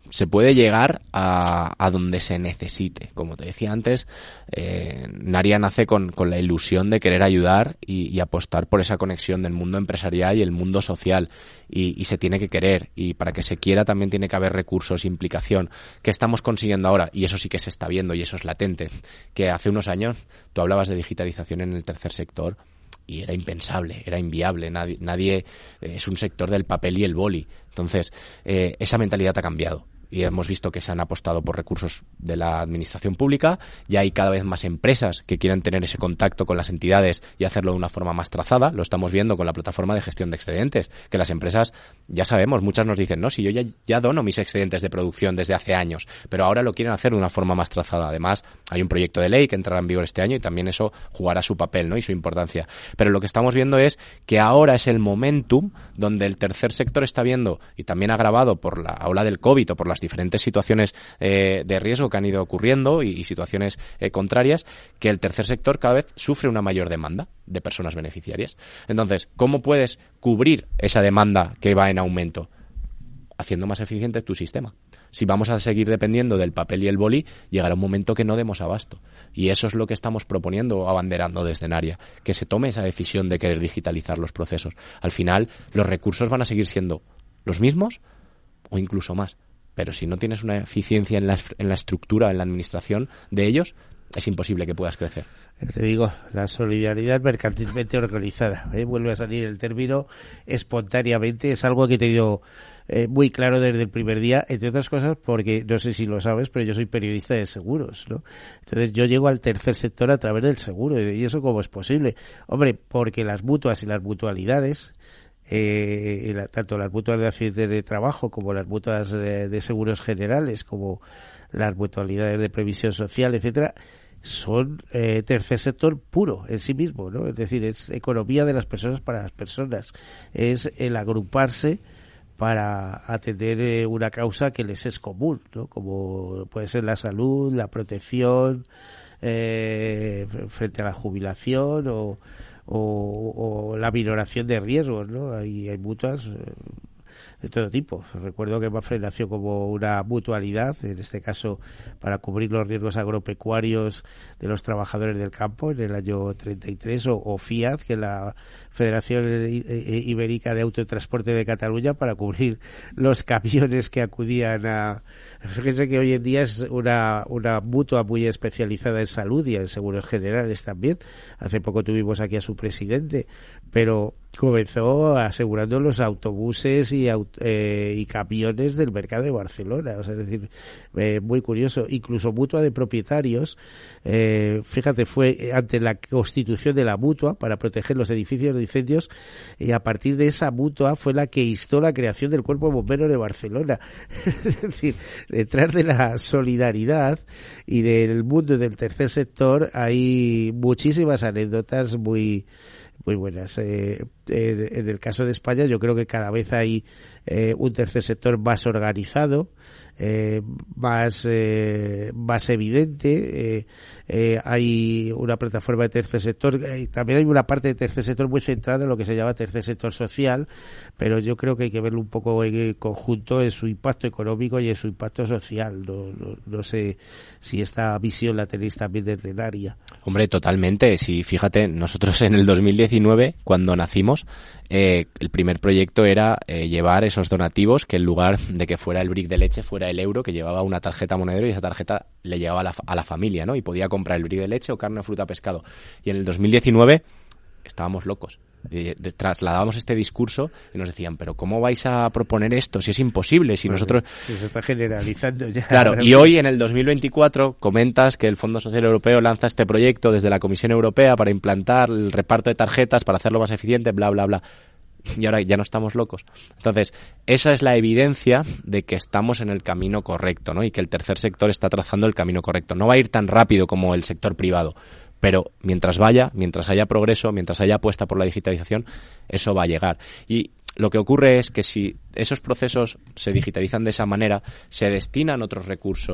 se puede llegar a donde se necesite. Como te decía antes, Naria nace con la ilusión de querer ayudar y apostar por esa conexión del mundo empresarial y el mundo social, y se tiene que querer, y para que se quiera también tiene que haber recursos, implicación. ¿Qué estamos consiguiendo ahora? Y eso sí que se está viendo, y eso es latente, que hace unos años tú hablabas de digitalización en el tercer sector y era impensable, era inviable. Nadie es un sector del papel y el boli. Entonces, esa mentalidad ha cambiado. Y hemos visto que se han apostado por recursos de la administración pública. Ya hay cada vez más empresas que quieren tener ese contacto con las entidades y hacerlo de una forma más trazada. Lo estamos viendo con la plataforma de gestión de excedentes, que las empresas, ya sabemos, muchas nos dicen, no, si yo ya dono mis excedentes de producción desde hace años, pero ahora lo quieren hacer de una forma más trazada. Además, hay un proyecto de ley que entrará en vigor este año y también eso jugará su papel, ¿no?, y su importancia. Pero lo que estamos viendo es que ahora es el momentum donde el tercer sector está viendo, y también agravado por la ola del COVID o por las diferentes situaciones de riesgo que han ido ocurriendo y situaciones contrarias, que el tercer sector cada vez sufre una mayor demanda de personas beneficiarias. Entonces, ¿cómo puedes cubrir esa demanda que va en aumento? Haciendo más eficiente tu sistema. Si vamos a seguir dependiendo del papel y el boli, llegará un momento que no demos abasto. Y eso es lo que estamos proponiendo o abanderando desde Naria, que se tome esa decisión de querer digitalizar los procesos. Al final, los recursos van a seguir siendo los mismos o incluso más. Pero si no tienes una eficiencia en la estructura, en la administración de ellos, es imposible que puedas crecer. Te digo, la solidaridad mercantilmente organizada. Vuelve a salir el término espontáneamente. Es algo que he tenido muy claro desde el primer día, entre otras cosas porque, no sé si lo sabes, pero yo soy periodista de seguros, ¿no? Entonces yo llego al tercer sector a través del seguro. ¿Y eso cómo es posible? Hombre, porque las mutuas y las mutualidades, tanto las mutuas de accidentes de trabajo como las mutuas de seguros generales, como las mutualidades de previsión social, etcétera, son tercer sector puro en sí mismo, ¿no? Es decir, es economía de las personas para las personas, es el agruparse para atender una causa que les es común, ¿no? Como puede ser la salud, la protección frente a la jubilación o la minoración de riesgos, ¿no? Hay mutuas de todo tipo. Recuerdo que Mapfre nació como una mutualidad, en este caso para cubrir los riesgos agropecuarios de los trabajadores del campo en el año 33, o FIAT, que es la Federación Ibérica de Autotransporte de Cataluña, para cubrir los camiones que acudían a... Fíjense que hoy en día es una mutua muy especializada en salud y en seguros generales también. Hace poco tuvimos aquí a su presidente, pero comenzó asegurando los autobuses y camiones del mercado de Barcelona. O sea, es decir, muy curioso. Incluso mutua de propietarios, fíjate, fue ante la constitución de la mutua para proteger los edificios de incendios, y a partir de esa mutua fue la que instó la creación del Cuerpo Bombero de Barcelona. Es decir, detrás de la solidaridad y del mundo del tercer sector hay muchísimas anécdotas muy buenas. En el caso de España, yo creo que cada vez hay un tercer sector más organizado, más evidente. Hay una plataforma de tercer sector, también hay una parte de tercer sector muy centrada en lo que se llama tercer sector social, pero yo creo que hay que verlo un poco en conjunto en su impacto económico y en su impacto social. No sé si esta visión la tenéis también desde Naria. Hombre, totalmente. Sí, fíjate, nosotros en el 2019, cuando nacimos, el primer proyecto era llevar esos donativos, que en lugar de que fuera el brick de leche fuera el euro, que llevaba una tarjeta monedero, y esa tarjeta le llegaba a la familia, ¿no? Y podía comprar el brick de leche o carne, fruta, pescado. Y en el 2019 estábamos locos. Trasladábamos este discurso y nos decían, pero ¿cómo vais a proponer esto si es imposible? Si nosotros... Si se está generalizando ya. Claro, y hoy en el 2024 comentas que el Fondo Social Europeo lanza este proyecto desde la Comisión Europea para implantar el reparto de tarjetas, para hacerlo más eficiente, bla, bla, bla. Y ahora ya no estamos locos. Entonces, esa es la evidencia de que estamos en el camino correcto, ¿no? Y que el tercer sector está trazando el camino correcto. No va a ir tan rápido como el sector privado, pero mientras haya progreso, mientras haya apuesta por la digitalización, eso va a llegar. Y lo que ocurre es que si esos procesos se digitalizan de esa manera, se destinan otros recursos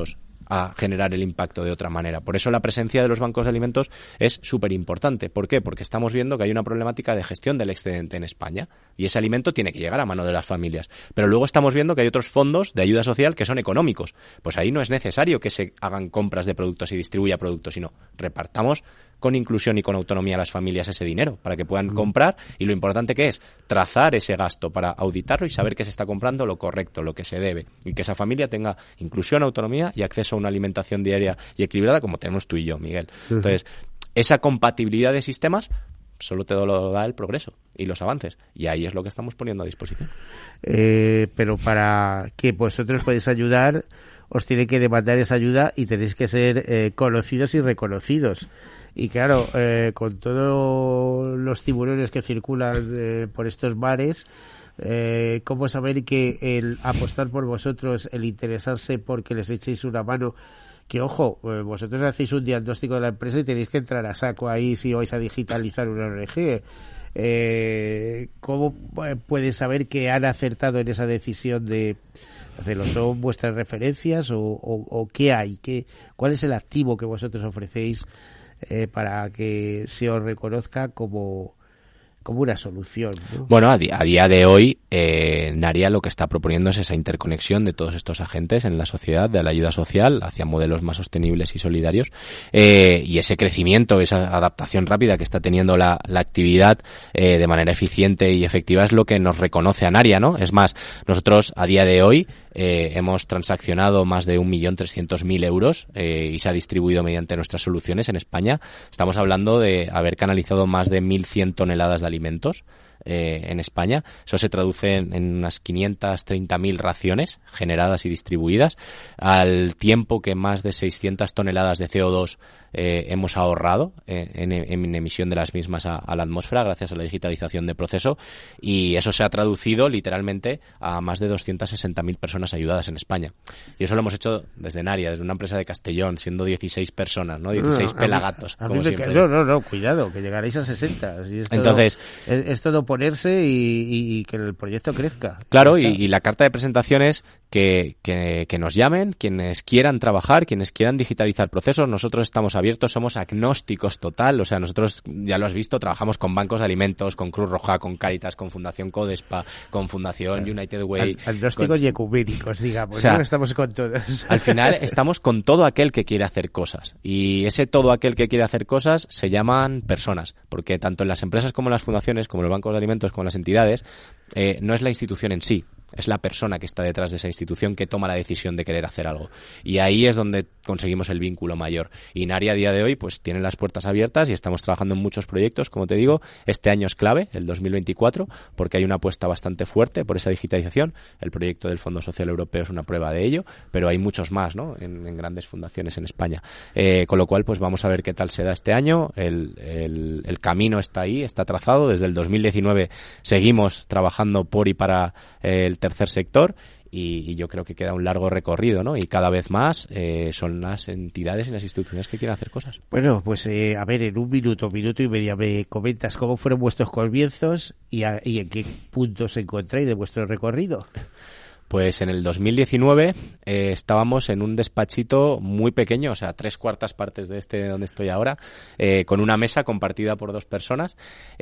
a generar el impacto de otra manera. Por eso la presencia de los bancos de alimentos es súper importante. ¿Por qué? Porque estamos viendo que hay una problemática de gestión del excedente en España y ese alimento tiene que llegar a mano de las familias. Pero luego estamos viendo que hay otros fondos de ayuda social que son económicos. Pues ahí no es necesario que se hagan compras de productos y distribuya productos, sino repartamos con inclusión y con autonomía a las familias ese dinero para que puedan comprar, y lo importante que es trazar ese gasto para auditarlo y saber que se está comprando lo correcto, lo que se debe, y que esa familia tenga inclusión, autonomía y acceso a una alimentación diaria y equilibrada como tenemos tú y yo, Miguel. Entonces, esa compatibilidad de sistemas solo te lo da el progreso y los avances, y ahí es lo que estamos poniendo a disposición. Pero para que vosotros podéis ayudar, os tiene que demandar esa ayuda y tenéis que ser conocidos y reconocidos. Y claro, con todos los tiburones que circulan por estos mares, ¿cómo saber que el apostar por vosotros, el interesarse porque les echéis una mano, que ojo, vosotros hacéis un diagnóstico de la empresa y tenéis que entrar a saco ahí si vais a digitalizar una ONG? ¿Cómo puedes saber que han acertado en esa decisión de hacerlo? ¿Son vuestras referencias o qué hay? ¿Cuál es el activo que vosotros ofrecéis para que se os reconozca como una solución, ¿no? Bueno, a día de hoy, Naria lo que está proponiendo es esa interconexión de todos estos agentes en la sociedad, de la ayuda social, hacia modelos más sostenibles y solidarios, y ese crecimiento, esa adaptación rápida que está teniendo la actividad de manera eficiente y efectiva es lo que nos reconoce a Naria, ¿no? Es más, nosotros a día de hoy hemos transaccionado más de 1.300.000 euros y se ha distribuido mediante nuestras soluciones en España. Estamos hablando de haber canalizado más de 1.100 toneladas de alimentos en España. Eso se traduce en unas 530.000 raciones generadas y distribuidas, al tiempo que más de 600 toneladas de CO2 hemos ahorrado en emisión de las mismas a la atmósfera gracias a la digitalización de proceso, y eso se ha traducido literalmente a más de 260.000 personas ayudadas en España. Y eso lo hemos hecho desde Naria, desde una empresa de Castellón, siendo 16 personas, ¿no? 16 pelagatos, como siempre. No, cuidado, que llegaréis a 60. Si es todo, entonces, es todo ponerse y que el proyecto crezca. Claro, y la carta de presentación es que nos llamen quienes quieran trabajar, quienes quieran digitalizar procesos. Nosotros estamos abiertos, somos agnósticos total, o sea, nosotros, ya lo has visto, trabajamos con bancos de alimentos, con Cruz Roja, con Cáritas, con Fundación Codespa, con Fundación United Way. Agnósticos y ecuménicos, digamos, o sea, ¿no? Estamos con todos. Al final estamos con todo aquel que quiere hacer cosas, y ese todo aquel que quiere hacer cosas se llaman personas, porque tanto en las empresas como en las fundaciones, como en los bancos de alimentos, como en las entidades, no es la institución en sí, es la persona que está detrás de esa institución que toma la decisión de querer hacer algo. Y ahí es donde conseguimos el vínculo mayor. Y Naria a día de hoy pues tiene las puertas abiertas y estamos trabajando en muchos proyectos, como te digo. Este año es clave, el 2024, porque hay una apuesta bastante fuerte por esa digitalización. El proyecto del Fondo Social Europeo es una prueba de ello, pero hay muchos más, ¿no? en grandes fundaciones en España. Con lo cual pues vamos a ver qué tal se da este año. El camino está ahí, está trazado. Desde el 2019 seguimos trabajando por y para el tercer sector, y yo creo que queda un largo recorrido, ¿no? Y cada vez más son las entidades y las instituciones que quieren hacer cosas. Bueno, pues a ver, en un minuto y medio me comentas cómo fueron vuestros comienzos y en qué punto os encontráis de vuestro recorrido. Pues en el 2019 estábamos en un despachito muy pequeño, o sea, 3/4 partes de donde estoy ahora, con una mesa compartida por 2 personas,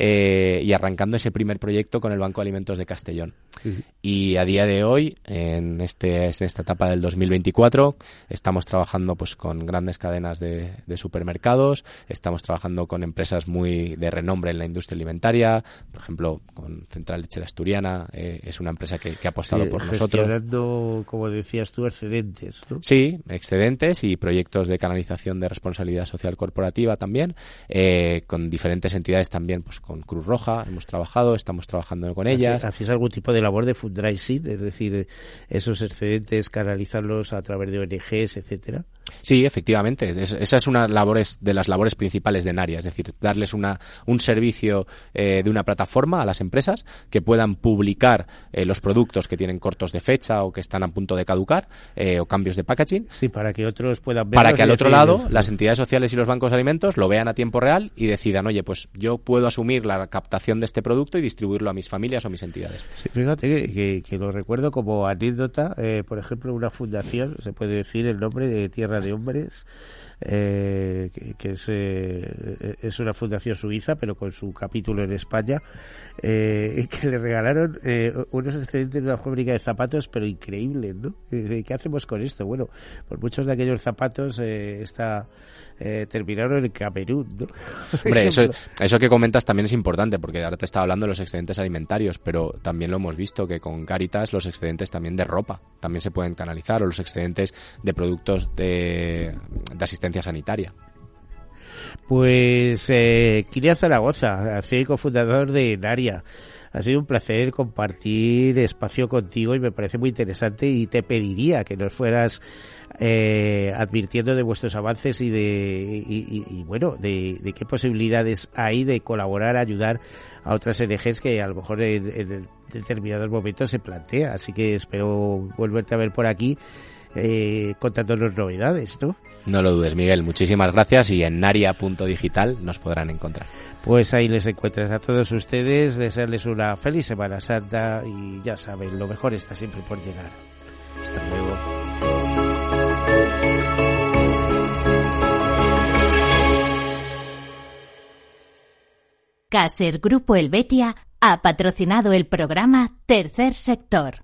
y arrancando ese primer proyecto con el Banco de Alimentos de Castellón. Uh-huh. Y a día de hoy, en esta etapa del 2024, estamos trabajando pues con grandes cadenas de supermercados, estamos trabajando con empresas muy de renombre en la industria alimentaria, por ejemplo, con Central Lechera Asturiana, es una empresa que ha apostado por nosotros. Gestionando, como decías tú, excedentes, ¿no? Sí, excedentes y proyectos de canalización de responsabilidad social corporativa también, con diferentes entidades también, pues con Cruz Roja hemos trabajado, estamos trabajando con ellas. ¿Hacéis algún tipo de labor de fundraising? Es decir, esos excedentes canalizarlos a través de ONGs, etcétera. Sí, efectivamente. Esa es una de las labores principales de Naria, es decir, darles un servicio de una plataforma a las empresas que puedan publicar los productos que tienen cortos de fecha o que están a punto de caducar, o cambios de packaging. Sí, para que otros puedan verlos. Para que al otro lado las entidades sociales y los bancos de alimentos lo vean a tiempo real y decidan, oye, pues yo puedo asumir la captación de este producto y distribuirlo a mis familias o a mis entidades. Sí, fíjate que lo recuerdo como anécdota, por ejemplo, una fundación, se puede decir el nombre de Tierra Tierra de Hombres, que es una fundación suiza, pero con su capítulo en España, que le regalaron unos excedentes de una fábrica de zapatos, pero increíbles, ¿no? ¿Qué hacemos con esto? Bueno, pues muchos de aquellos zapatos terminaron en Camerún, ¿no? Hombre, eso que comentas también es importante, porque ahora te estaba hablando de los excedentes alimentarios, pero también lo hemos visto que con Cáritas los excedentes también de ropa también se pueden canalizar, o los excedentes de productos de asistencia sanitaria. Pues Kirian Zaragoza, CEO y cofundador de Naria. Ha sido un placer compartir espacio contigo y me parece muy interesante, y te pediría que nos fueras advirtiendo de vuestros avances y de qué posibilidades hay de colaborar, ayudar a otras ONGs que a lo mejor en determinados momentos se plantea. Así que espero volverte a ver por aquí contándonos novedades, ¿no? No lo dudes, Miguel. Muchísimas gracias, y en naria.digital nos podrán encontrar. Pues ahí les encuentras a todos ustedes, desearles una feliz Semana Santa, y ya saben, lo mejor está siempre por llegar. Hasta luego. Caser Grupo Helvetia ha patrocinado el programa Tercer Sector.